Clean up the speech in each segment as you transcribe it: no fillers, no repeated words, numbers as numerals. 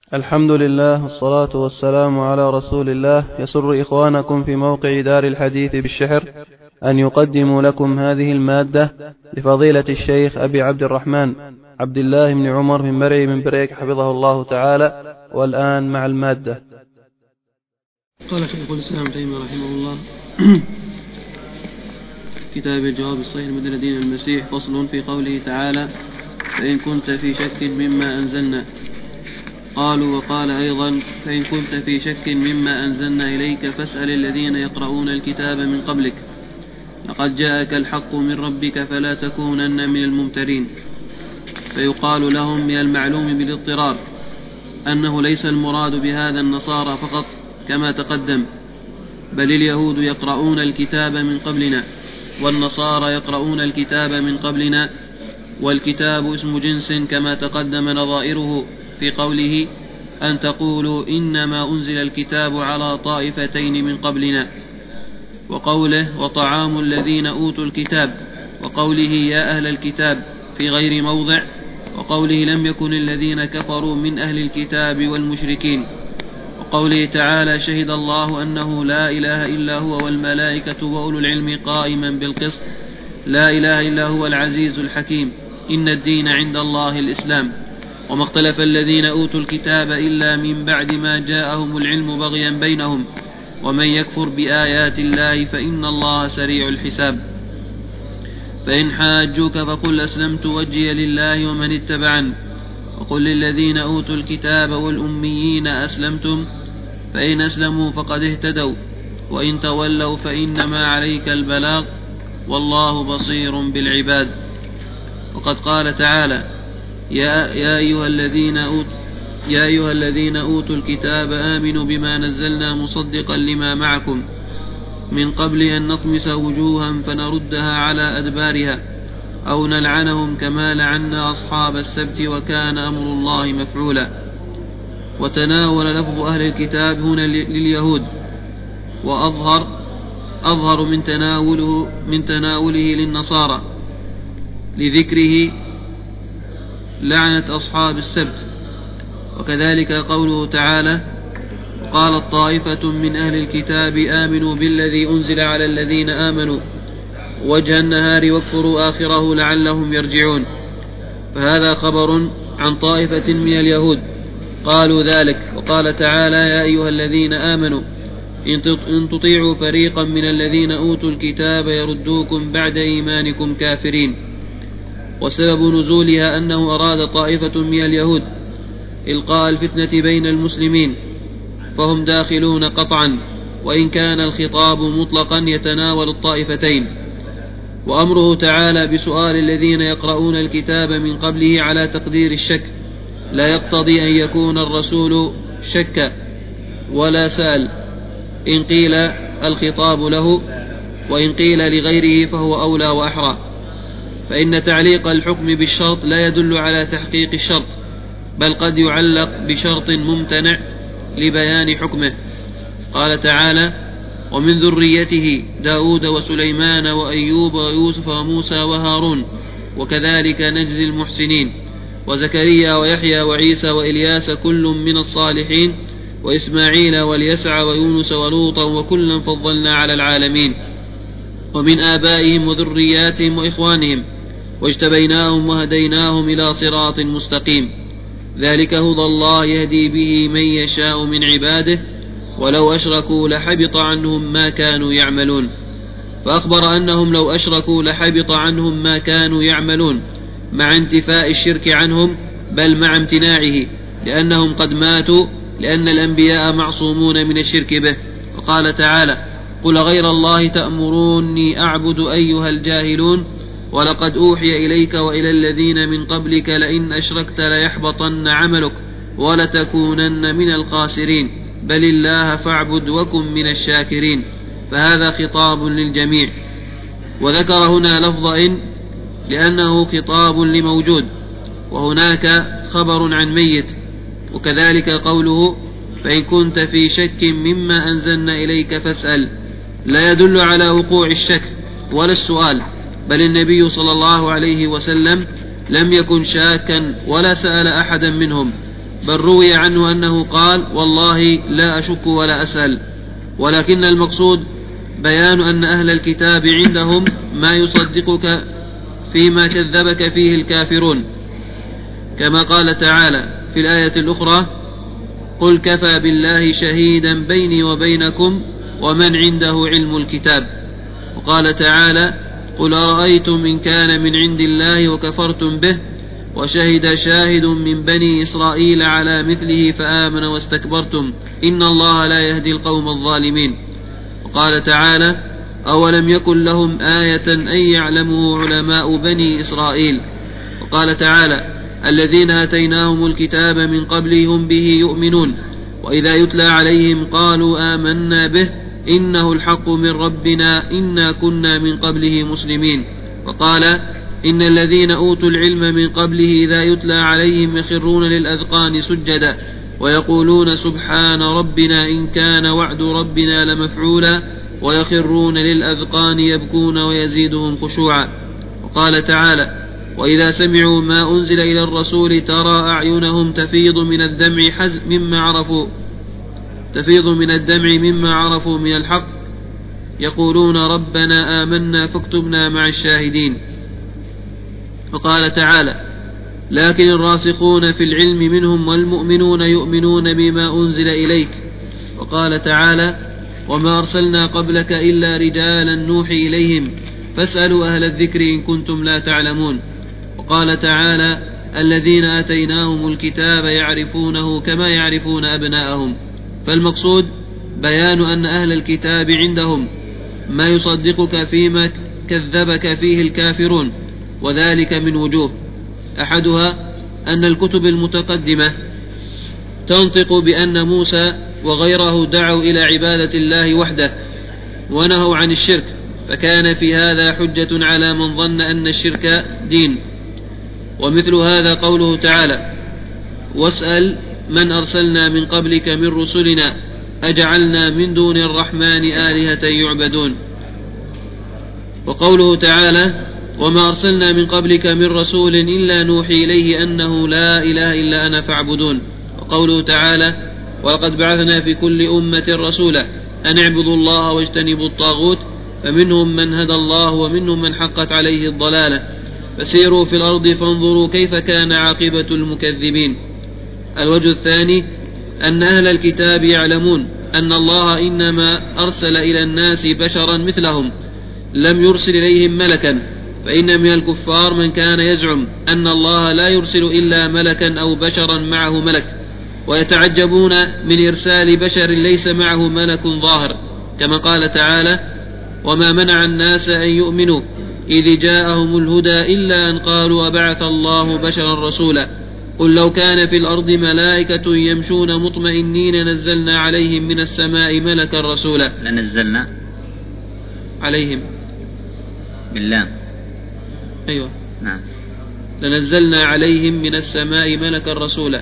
الحمد لله والصلاة والسلام على رسول الله. يسر إخوانكم في موقع دار الحديث بالشحر أن يقدموا لكم هذه المادة لفضيلة الشيخ أبي عبد الرحمن عبد الله بن عمر من مرعي من بريك حفظه الله تعالى. والآن مع المادة. قال شيخ الإسلام تيمية رحمه الله كتاب الجواب الصحيح من الدين المسيح. فصل في قوله تعالى: فإن كنت في شك مما أنزلنا. قالوا: وقال أيضا: فإن كنت في شك مما أنزلنا إليك فاسأل الذين يقرؤون الكتاب من قبلك لقد جاءك الحق من ربك فلا تكونن من الممترين. فيقال لهم: من المعلوم بالاضطرار أنه ليس المراد بهذا النصارى فقط كما تقدم، بل اليهود يقرؤون الكتاب من قبلنا والنصارى يقرؤون الكتاب من قبلنا، والكتاب اسم جنس كما تقدم نظائره في قوله: أن تقولوا إنما أنزل الكتاب على طائفتين من قبلنا، وقوله: وطعام الذين أوتوا الكتاب، وقوله: يا أهل الكتاب في غير موضع، وقوله: لم يكن الذين كفروا من أهل الكتاب والمشركين، وقوله تعالى: شهد الله أنه لا إله إلا هو والملائكة وأولو العلم قائما بالقسط، لا إله إلا هو العزيز الحكيم، إن الدين عند الله الإسلام، وما اختلف الذين أوتوا الكتاب إلا من بعد ما جاءهم العلم بغيا بينهم، ومن يكفر بآيات الله فإن الله سريع الحساب. فإن حاجوك فقل أسلمت وجهي لله ومن اتبعني، وقل للذين أوتوا الكتاب والأميين أسلمتم، فإن أسلموا فقد اهتدوا، وإن تولوا فإنما عليك البلاغ والله بصير بالعباد. وقد قال تعالى: يا أيها الذين أوتوا الكتاب آمنوا بما نزلنا مصدقا لما معكم من قبل أن نطمس وجوها فنردها على أدبارها أو نلعنهم كما لعنا أصحاب السبت وكان أمر الله مفعولا. وتناول لفظ أهل الكتاب هنا لليهود، وأظهر من تناوله للنصارى لذكره لعنة أصحاب السبت. وكذلك قوله تعالى: وقالت طائفة من أهل الكتاب آمنوا بالذي أنزل على الذين آمنوا وجه النهار واكفروا آخره لعلهم يرجعون. فهذا خبر عن طائفة من اليهود قالوا ذلك. وقال تعالى: يا أيها الذين آمنوا إن تطيعوا فريقا من الذين أوتوا الكتاب يردوكم بعد إيمانكم كافرين. وسبب نزولها أنه أراد طائفة من اليهود إلقاء الفتنة بين المسلمين، فهم داخلون قطعا، وإن كان الخطاب مطلقا يتناول الطائفتين. وأمره تعالى بسؤال الذين يقرؤون الكتاب من قبله على تقدير الشك لا يقتضي أن يكون الرسول شك ولا سأل، إن قيل الخطاب له، وإن قيل لغيره فهو أولى وأحرى. فإن تعليق الحكم بالشرط لا يدل على تحقيق الشرط، بل قد يعلق بشرط ممتنع لبيان حكمه. قال تعالى: ومن ذريته داود وسليمان وأيوب ويوسف وموسى وهارون وكذلك نجزي المحسنين، وزكريا ويحيى وعيسى وإلياس كل من الصالحين، وإسماعيل واليسع ويونس ولوطا وكلا فضلنا على العالمين، ومن آبائهم وذرياتهم وإخوانهم واجتبيناهم وهديناهم إلى صراط مستقيم. ذلك هدى الله يهدي به من يشاء من عباده ولو أشركوا لحبط عنهم ما كانوا يعملون. فأخبر أنهم لو أشركوا لحبط عنهم ما كانوا يعملون مع انتفاء الشرك عنهم، بل مع امتناعه، لأنهم قد ماتوا، لأن الأنبياء معصومون من الشرك به. وقال تعالى: قل غير الله تأمروني أعبد أيها الجاهلون ولقد أوحي إليك وإلى الذين من قبلك لئن أشركت ليحبطن عملك ولتكونن من الخاسرين بل الله فاعبد وكن من الشاكرين. فهذا خطاب للجميع. وذكر هنا لفظ إن لأنه خطاب لموجود، وهناك خبر عن ميت. وكذلك قوله: فإن كنت في شك مما أنزلنا إليك فاسأل، لا يدل على وقوع الشك ولا السؤال، بل النبي صلى الله عليه وسلم لم يكن شاكا ولا سأل أحدا منهم، بل روي عنه أنه قال: والله لا أشك ولا أسأل. ولكن المقصود بيان أن أهل الكتاب عندهم ما يصدقك فيما كذبك فيه الكافرون، كما قال تعالى في الآية الأخرى: قل كفى بالله شهيدا بيني وبينكم ومن عنده علم الكتاب. وقال تعالى: قل أرأيتم إن كان من عند الله وكفرتم به وشهد شاهد من بني إسرائيل على مثله فآمن واستكبرتم إن الله لا يهدي القوم الظالمين. وقال تعالى: أولم يكن لهم آية أن يعلمه علماء بني إسرائيل. وقال تعالى: الذين آتيناهم الكتاب من قبله هم به يؤمنون وإذا يتلى عليهم قالوا آمنا به إنه الحق من ربنا إنا كنا من قبله مسلمين. وقال: إن الذين أوتوا العلم من قبله إذا يتلى عليهم يخرون للأذقان سجدا ويقولون سبحان ربنا إن كان وعد ربنا لمفعولا ويخرون للأذقان يبكون ويزيدهم خشوعا. وقال تعالى: وإذا سمعوا ما أنزل إلى الرسول ترى أعينهم تفيض من الدمع مما عرفوا من الحق يقولون ربنا آمنا فاكتبنا مع الشاهدين. وقال تعالى: لكن الراسخون في العلم منهم والمؤمنون يؤمنون بما أنزل إليك. وقال تعالى: وما أرسلنا قبلك إلا رجالا نوحي إليهم فاسألوا أهل الذكر إن كنتم لا تعلمون. وقال تعالى: الذين آتيناهم الكتاب يعرفونه كما يعرفون أبناءهم. فالمقصود بيان أن أهل الكتاب عندهم ما يصدقك فيما كذبك فيه الكافرون، وذلك من وجوه: أحدها أن الكتب المتقدمة تنطق بأن موسى وغيره دعوا إلى عبادة الله وحده ونهوا عن الشرك، فكان في هذا حجة على من ظن أن الشرك دين. ومثل هذا قوله تعالى: واسأل من أرسلنا من قبلك من رسلنا أجعلنا من دون الرحمن آلهة يعبدون. وقوله تعالى: وما أرسلنا من قبلك من رسول إلا نوحي إليه أنه لا إله إلا أنا فاعبدون. وقوله تعالى: ولقد بعثنا في كل أمة رسولا أن اعبدوا الله واجتنبوا الطاغوت فمنهم من هدى الله ومنهم من حقت عليه الضلالة فسيروا في الأرض فانظروا كيف كان عاقبة المكذبين. الوجه الثاني أن أهل الكتاب يعلمون أن الله إنما أرسل إلى الناس بشرا مثلهم لم يرسل إليهم ملكا، فإن من الكفار من كان يزعم أن الله لا يرسل إلا ملكا أو بشرا معه ملك، ويتعجبون من إرسال بشر ليس معه ملك ظاهر، كما قال تعالى: وما منع الناس أن يؤمنوا إذ جاءهم الهدى إلا أن قالوا أبعث الله بشرا رسولا قل لو كان في الأرض ملائكة يمشون مطمئنين نزلنا عليهم من السماء ملكا رسولا. لنزلنا عليهم باللام، أيوة نعم، لنزلنا عليهم من السماء ملكا رسولا.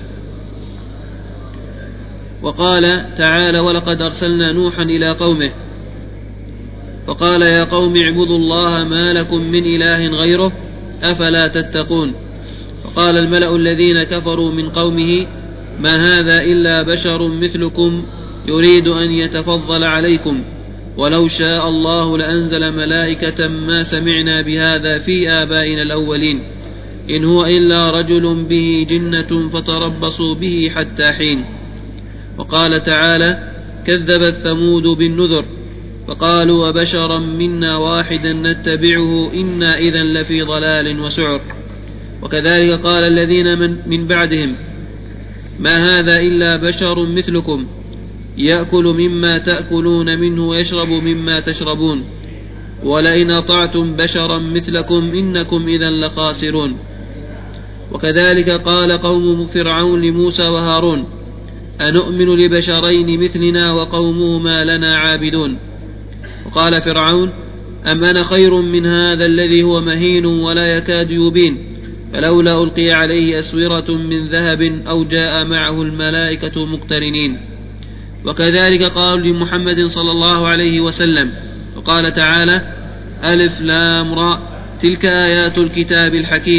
وقال تعالى: ولقد أرسلنا نوحا إلى قومه فقال يا قوم اعبدوا الله ما لكم من إله غيره أفلا تتقون. فقال الملأ الذين كفروا من قومه ما هذا إلا بشر مثلكم يريد أن يتفضل عليكم ولو شاء الله لأنزل ملائكة ما سمعنا بهذا في آبائنا الأولين إن هو إلا رجل به جنة فتربصوا به حتى حين. وقال تعالى: كذبت ثمود بالنذر فقالوا أبشرا منا واحدا نتبعه إنا إذا لفي ضلال وسعر. وكذلك قال الذين من بعدهم ما هذا إلا بشر مثلكم يأكل مما تأكلون منه ويشرب مما تشربون ولئن أطعتم بشرا مثلكم إنكم إذا لخاسرون. وكذلك قال قوم فرعون لموسى وهارون أنؤمن لبشرين مثلنا وقومهما لنا عابدون. وقال فرعون أم أنا خير من هذا الذي هو مهين ولا يكاد يبين فلولا ألقي عليه أسورة من ذهب أو جاء معه الملائكة مقترنين. وكذلك قالوا لمحمد صلى الله عليه وسلم. وقال تعالى: ألف لام راء تلك آيات الكتاب الحكيم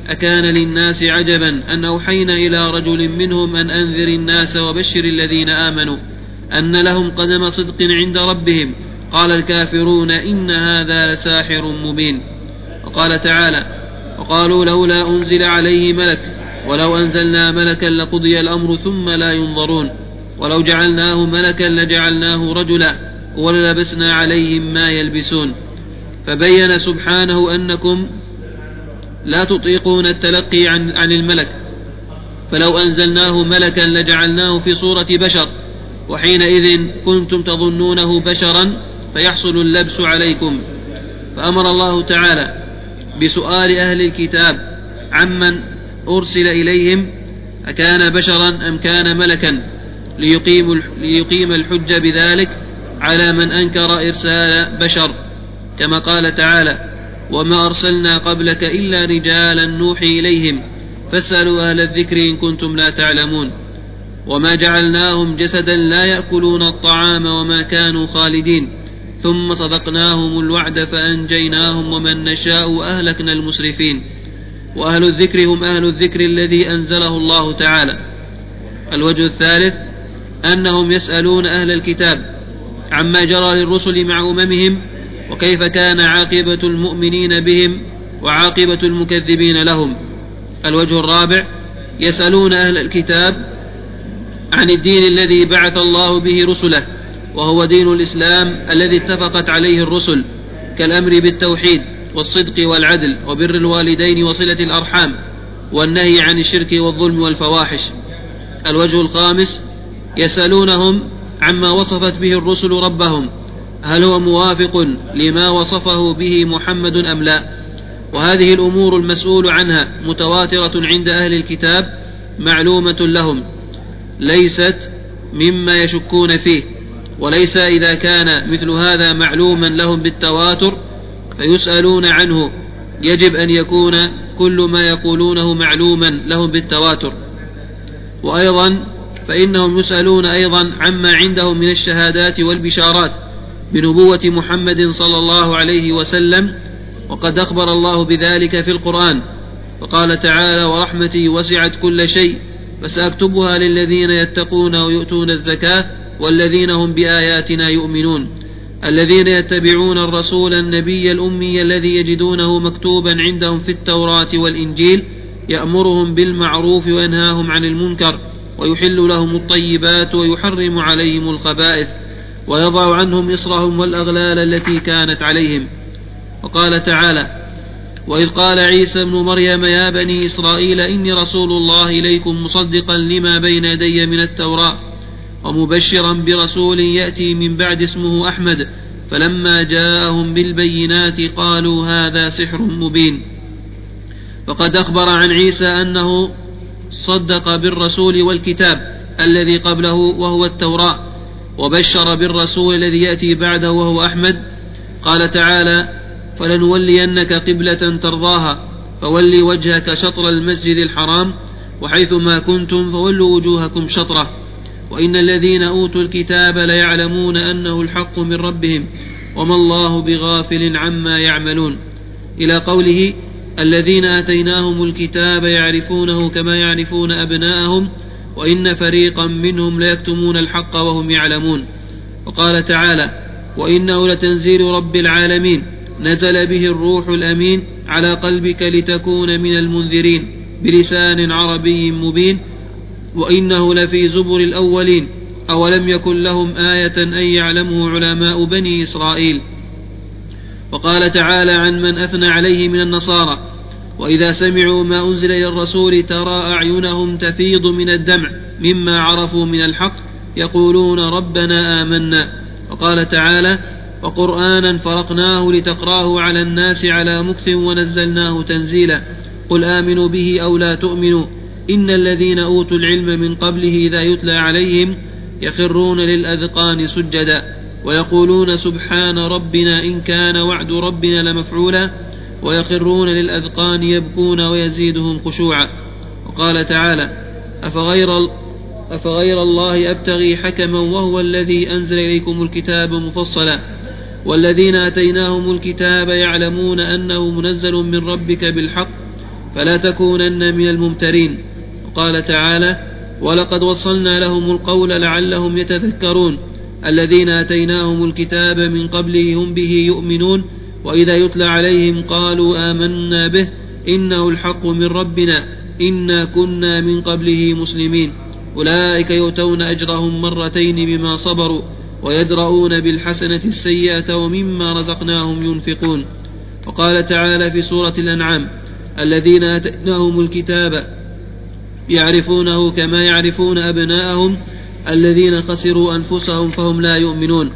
أكان للناس عجبا أن أوحينا إلى رجل منهم أن أنذر الناس وبشر الذين آمنوا أن لهم قدم صدق عند ربهم. قال الكافرون إن هذا لساحر مبين. وقال تعالى وقالوا لولا أنزل عليه ملك ولو أنزلنا ملكا لقضي الأمر ثم لا ينظرون ولو جعلناه ملكا لجعلناه رجلا وللبسنا عليهم ما يلبسون. فبين سبحانه أنكم لا تطيقون التلقي عن الملك، فلو أنزلناه ملكا لجعلناه في صورة بشر، وحينئذ كنتم تظنونه بشرا فيحصل اللبس عليكم. فأمر الله تعالى بسؤال أهل الكتاب عمن أرسل إليهم أكان بشرا أم كان ملكا ليقيم الحجة بذلك على من أنكر إرسال بشر، كما قال تعالى وما أرسلنا قبلك إلا رجالا نوحي إليهم فاسألوا أهل الذكر إن كنتم لا تعلمون. وما جعلناهم جسدا لا يأكلون الطعام وما كانوا خالدين ثم صدقناهم الوعد فأنجيناهم ومن نشاء وأهلكنا المسرفين. وأهل الذكر هم أهل الذكر الذي أنزله الله تعالى. الوجه الثالث أنهم يسألون أهل الكتاب عما جرى للرسل مع أممهم وكيف كان عاقبة المؤمنين بهم وعاقبة المكذبين لهم. الوجه الرابع يسألون أهل الكتاب عن الدين الذي بعث الله به رسله، وهو دين الإسلام الذي اتفقت عليه الرسل، كالأمر بالتوحيد والصدق والعدل وبر الوالدين وصلة الأرحام والنهي عن الشرك والظلم والفواحش. الوجه الخامس يسألونهم عما وصفت به الرسل ربهم، هل هو موافق لما وصفه به محمد أم لا؟ وهذه الأمور المسؤول عنها متواترة عند أهل الكتاب معلومة لهم، ليست مما يشكون فيه. وليس إذا كان مثل هذا معلوما لهم بالتواتر فيسألون عنه، يجب أن يكون كل ما يقولونه معلوما لهم بالتواتر. وأيضا فإنهم يسألون أيضا عما عندهم من الشهادات والبشارات بنبوة محمد صلى الله عليه وسلم، وقد أخبر الله بذلك في القرآن، وقال تعالى ورحمتي وسعت كل شيء فسأكتبها للذين يتقون ويؤتون الزكاة والذين هم بآياتنا يؤمنون الذين يتبعون الرسول النبي الأمي الذي يجدونه مكتوبا عندهم في التوراة والإنجيل يأمرهم بالمعروف وينهاهم عن المنكر ويحل لهم الطيبات ويحرم عليهم الخبائث ويضع عنهم إصرهم والأغلال التي كانت عليهم. وقال تعالى وإذ قال عيسى ابن مريم يا بني إسرائيل إني رسول الله إليكم مصدقا لما بين يدي من التوراة ومبشرا برسول يأتي من بعد اسمه أحمد فلما جاءهم بالبينات قالوا هذا سحر مبين. فقد أخبر عن عيسى أنه صدق بالرسول والكتاب الذي قبله وهو التوراة، وبشر بالرسول الذي يأتي بعده وهو أحمد. قال تعالى فلنولينك قبلة ترضاها فولي وجهك شطر المسجد الحرام وحيثما كنتم فولوا وجوهكم شطره وإن الذين أوتوا الكتاب ليعلمون أنه الحق من ربهم وما الله بغافل عما يعملون، إلى قوله الذين آتيناهم الكتاب يعرفونه كما يعرفون أبناءهم وإن فريقا منهم ليكتمون الحق وهم يعلمون. وقال تعالى وإنه لتنزيل رب العالمين نزل به الروح الأمين على قلبك لتكون من المنذرين بلسان عربي مبين وإنه لفي زبر الأولين أولم يكن لهم آية أن يعلمه علماء بني إسرائيل. وقال تعالى عن من أثنى عليه من النصارى وإذا سمعوا ما أنزل إلى الرسول ترى أعينهم تفيض من الدمع مما عرفوا من الحق يقولون ربنا آمنا. وقال تعالى وقرآنا فرقناه لتقراه على الناس على مكث ونزلناه تنزيلا قل آمنوا به أو لا تؤمنوا إن الذين أوتوا العلم من قبله إذا يتلى عليهم يخرون للأذقان سجدا ويقولون سبحان ربنا إن كان وعد ربنا لمفعولا ويخرون للأذقان يبكون ويزيدهم خشوعا. وقال تعالى أفغير الله أبتغي حكما وهو الذي أنزل إليكم الكتاب مفصلا والذين آتيناهم الكتاب يعلمون أنه منزل من ربك بالحق فلا تكونن من الممترين. وقال تعالى: ولقد وصلنا لهم القول لعلهم يتذكرون الذين آتيناهم الكتاب من قبله هم به يؤمنون وإذا يتلى عليهم قالوا آمنا به إنه الحق من ربنا إنا كنا من قبله مسلمين أولئك يؤتون أجرهم مرتين بما صبروا ويدرؤون بالحسنة السيئة ومما رزقناهم ينفقون. وقال تعالى في سورة الأنعام: الذين آتيناهم الكتاب يعرفونه كما يعرفون أبناءهم الذين خسروا أنفسهم فهم لا يؤمنون.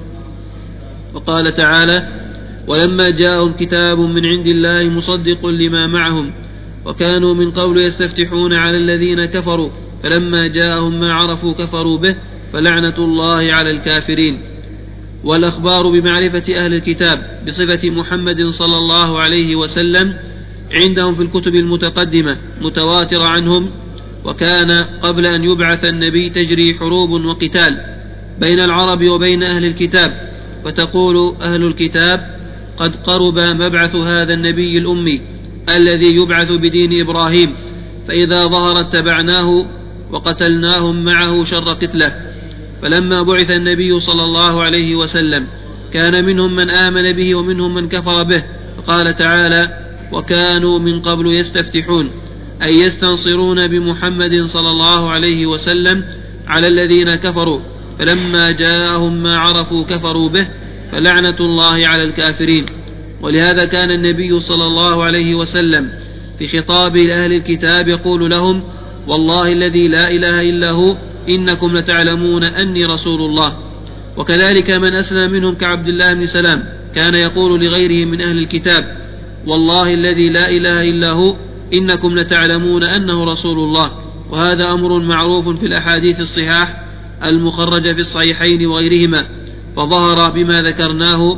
وقال تعالى: ولما جاءهم كتاب من عند الله مصدق لما معهم وكانوا من قبل يستفتحون على الذين كفروا فلما جاءهم ما عرفوا كفروا به فلعنة الله على الكافرين. والأخبار بمعرفة أهل الكتاب بصفة محمد صلى الله عليه وسلم عندهم في الكتب المتقدمة متواترة عنهم، وكان قبل أن يبعث النبي تجري حروب وقتال بين العرب وبين أهل الكتاب، فتقول أهل الكتاب: قد قرب مبعث هذا النبي الأمي الذي يبعث بدين إبراهيم، فإذا ظهر اتبعناه وقتلناهم معه شر قتله. فلما بعث النبي صلى الله عليه وسلم كان منهم من آمن به ومنهم من كفر به، فقال تعالى: وكانوا من قبل يستفتحون، أي يستنصرون بمحمد صلى الله عليه وسلم على الذين كفروا، فلما جاءهم ما عرفوا كفروا به فلعنة الله على الكافرين. ولهذا كان النبي صلى الله عليه وسلم في خطابه لأهل الكتاب يقول لهم: والله الذي لا إله إلا هو إنكم لتعلمون أني رسول الله. وكذلك من أسلم منهم كعبد الله بن سلام كان يقول لغيره من أهل الكتاب: والله الذي لا إله إلا هو إنكم لتعلمون أنه رسول الله. وهذا أمر معروف في الأحاديث الصحاح المخرجة في الصحيحين وغيرهما، فظهر بما ذكرناه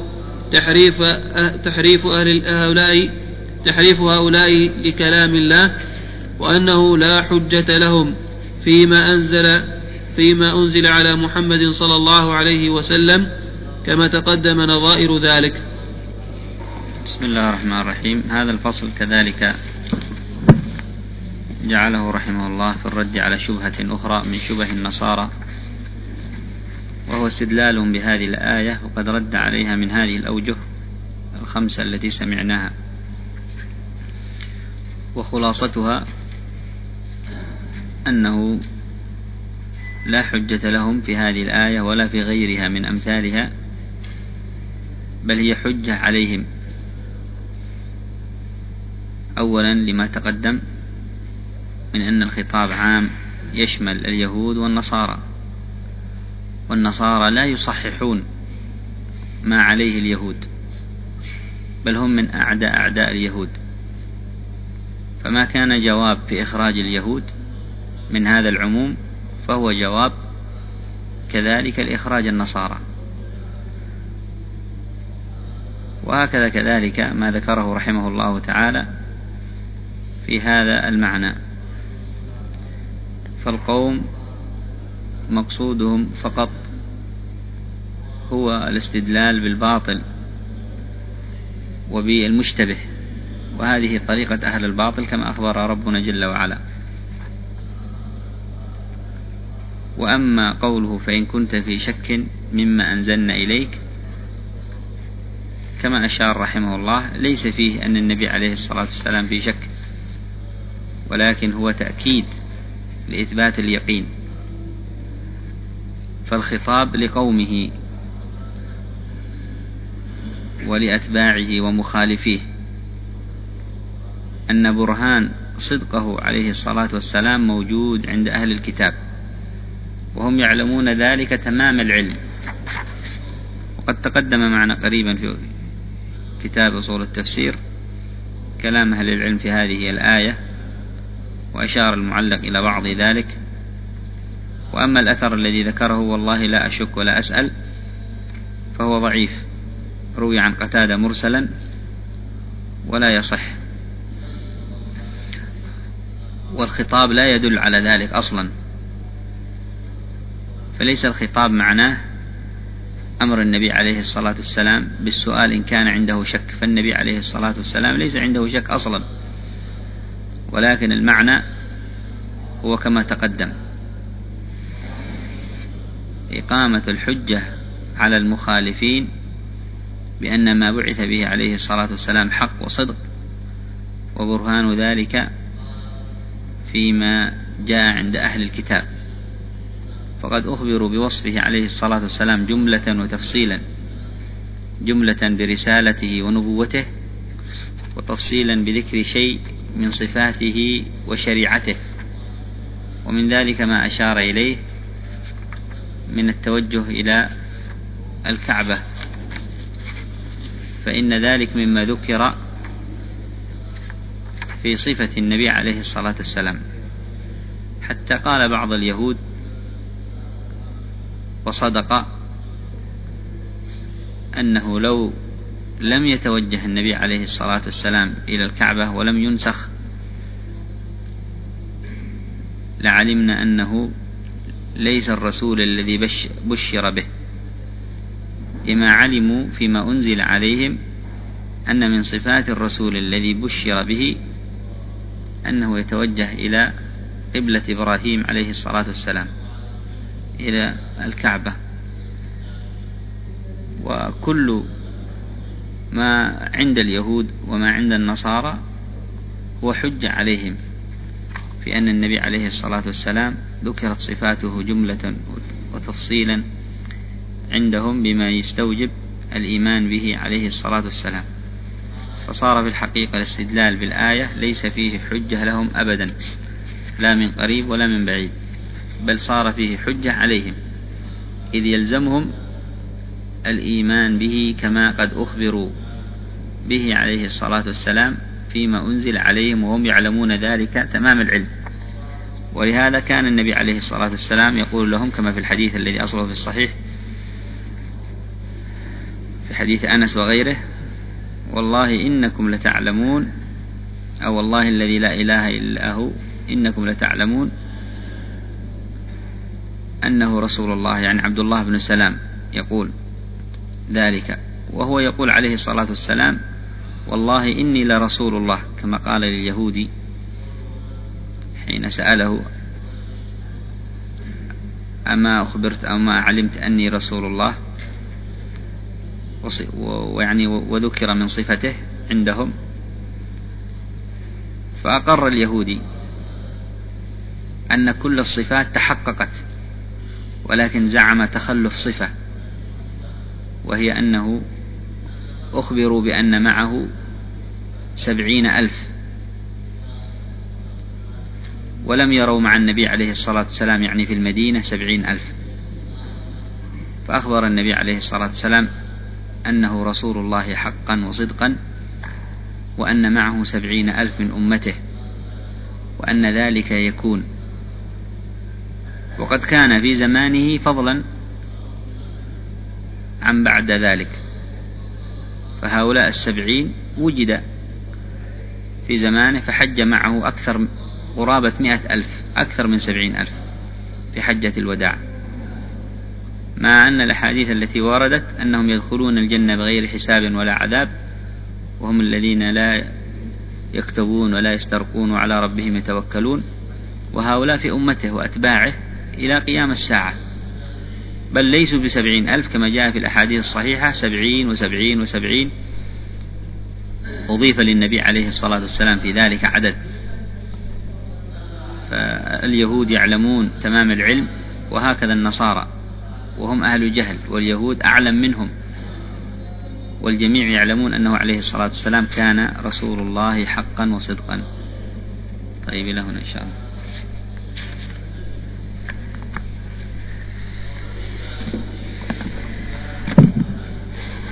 تحريف هؤلاء لكلام الله، وأنه لا حجة لهم فيما أنزل على محمد صلى الله عليه وسلم، كما تقدم نظائر ذلك. بسم الله الرحمن الرحيم. هذا الفصل كذلك جعله رحمه الله في الرد على شبهة أخرى من شبه النصارى، وهو استدلالهم بهذه الآية، وقد رد عليها من هذه الأوجه الخمسة التي سمعناها. وخلاصتها أنه لا حجة لهم في هذه الآية ولا في غيرها من أمثالها، بل هي حجة عليهم أولا لما تقدم من أن الخطاب عام يشمل اليهود والنصارى، والنصارى لا يصححون ما عليه اليهود، بل هم من أعداء اليهود، فما كان جواب في إخراج اليهود من هذا العموم فهو جواب كذلك لإخراج النصارى. وهكذا كذلك ما ذكره رحمه الله تعالى في هذا المعنى. فالقوم مقصودهم فقط هو الاستدلال بالباطل وبالمشتبه، وهذه طريقة أهل الباطل كما أخبر ربنا جل وعلا. وأما قوله: فإن كنت في شك مما أنزلنا إليك، كما أشار رحمه الله ليس فيه أن النبي عليه الصلاة والسلام في شك، ولكن هو تأكيد لإثبات اليقين. فالخطاب لقومه ولأتباعه ومخالفيه أن برهان صدقه عليه الصلاة والسلام موجود عند أهل الكتاب، وهم يعلمون ذلك تمام العلم. وقد تقدم معنا قريبا في كتاب أصول التفسير كلام أهل العلم في هذه الآية، وأشار المعلق إلى بعض ذلك. وأما الأثر الذي ذكره والله لا أشك ولا أسأل فهو ضعيف، روي عن قتادة مرسلا ولا يصح، والخطاب لا يدل على ذلك أصلا. فليس الخطاب معناه أمر النبي عليه الصلاة والسلام بالسؤال إن كان عنده شك، فالنبي عليه الصلاة والسلام ليس عنده شك أصلا، ولكن المعنى هو كما تقدم: إقامة الحجة على المخالفين بأن ما بعث به عليه الصلاة والسلام حق وصدق، وبرهان ذلك فيما جاء عند أهل الكتاب، فقد أخبروا بوصفه عليه الصلاة والسلام جملة وتفصيلا، جملة برسالته ونبوته، وتفصيلا بذكر شيء من صفاته وشريعته. ومن ذلك ما أشار إليه من التوجه إلى الكعبة، فإن ذلك مما ذكر في صفة النبي عليه الصلاة والسلام، حتى قال بعض اليهود وصدق أنه لو لم يتوجه النبي عليه الصلاة والسلام إلى الكعبة ولم ينسخ لعلمنا أنه ليس الرسول الذي بشر به، لما علموا فيما أنزل عليهم أن من صفات الرسول الذي بشر به أنه يتوجه إلى قبلة إبراهيم عليه الصلاة والسلام، إلى الكعبة. وكل ما عند اليهود وما عند النصارى هو حجة عليهم في أن النبي عليه الصلاة والسلام ذكرت صفاته جملة وتفصيلا عندهم بما يستوجب الإيمان به عليه الصلاة والسلام، فصار في الحقيقة الاستدلال بالآية ليس فيه حجة لهم أبدا، لا من قريب ولا من بعيد، بل صار فيه حجة عليهم، إذ يلزمهم الإيمان به كما قد أخبروا به عليه الصلاة والسلام فيما أنزل عليهم، وهم يعلمون ذلك تمام العلم. ولهذا كان النبي عليه الصلاة والسلام يقول لهم كما في الحديث الذي أصله في الصحيح في حديث أنس وغيره: والله إنكم لتعلمون، أو والله الذي لا إله إلا هو إنكم لتعلمون أنه رسول الله، يعني عبد الله بن سلام يقول ذلك، وهو يقول عليه الصلاة والسلام: والله إني لرسول الله، كما قال لليهودي حين سأله: أما أخبرت أو ما علمت أني رسول الله، ويعني وذكر من صفته عندهم، فأقر اليهودي أن كل الصفات تحققت، ولكن زعم تخلف صفة، وهي أنه أخبروا بأن معه 70,000 ولم يروا مع النبي عليه الصلاة والسلام، يعني في المدينة 70,000، فأخبر النبي عليه الصلاة والسلام أنه رسول الله حقا وصدقا، وأن معه 70,000 من أمته، وأن ذلك يكون. وقد كان في زمانه فضلا عن بعد ذلك، فهؤلاء 70 وجد في زمانه، فحج معه أكثر قرابة 100,000، أكثر من 70,000 في حجة الوداع، مع أن الأحاديث التي وردت أنهم يدخلون الجنة بغير حساب ولا عذاب، وهم الذين لا يكتبون ولا يسترقون وعلى ربهم يتوكلون، وهؤلاء في أمته وأتباعه إلى قيام الساعة، بل ليسوا ب70,000 كما جاء في الأحاديث الصحيحة، 70 و70 و70، أضيف للنبي عليه الصلاة والسلام في ذلك عدد. فاليهود يعلمون تمام العلم، وهكذا النصارى، وهم أهل جهل، واليهود أعلم منهم، والجميع يعلمون أنه عليه الصلاة والسلام كان رسول الله حقا وصدقا. طيب، إلى هنا إن شاء الله.